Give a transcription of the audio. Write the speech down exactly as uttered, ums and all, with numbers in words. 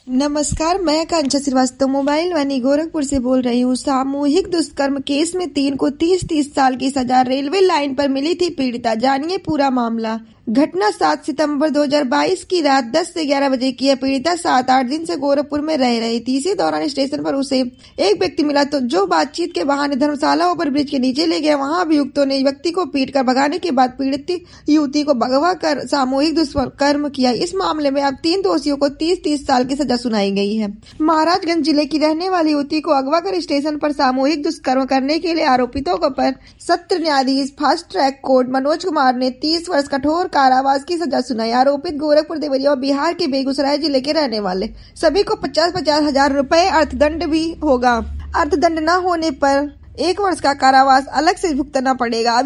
नमस्कार, मैं आकांक्षा श्रीवास्तव मोबाइल वानी गोरखपुर से बोल रही हूँ। सामूहिक दुष्कर्म केस में तीन को तीस तीस साल की सजा, रेलवे लाइन पर मिली थी पीड़िता। जानिए पूरा मामला। घटना सात सितंबर दो हज़ार बाईस की रात दस से ग्यारह बजे की है। पीड़िता सात आठ दिन से गोरखपुर में रह रही थी। इसी दौरान स्टेशन पर उसे एक व्यक्ति मिला तो जो बातचीत के बहाने धर्मशाला ओवर ब्रिज के नीचे ले गया। वहां अभियुक्तों ने व्यक्ति को पीट कर भगाने के बाद पीड़ित युवती को भगवा कर सामूहिक दुष्कर्म किया। इस मामले में अब तीन दोषियों को तीस तीस साल की सजा सुनाई गई है। महाराजगंज जिले की रहने वाली युवती को अगवा कर स्टेशन पर सामूहिक दुष्कर्म करने के लिए आरोपितों पर सत्र न्यायाधीश fast track court Manoj Kumar ने तीस वर्ष कठोर कारावास की सजा सुनाई। आरोपित गोरखपुर, देवरिया और बिहार के बेगूसराय जिले के रहने वाले सभी को पचास पचास हजार रुपए अर्थदंड भी होगा। अर्थदंड न होने पर एक वर्ष का कारावास अलग से भुगतना पड़ेगा।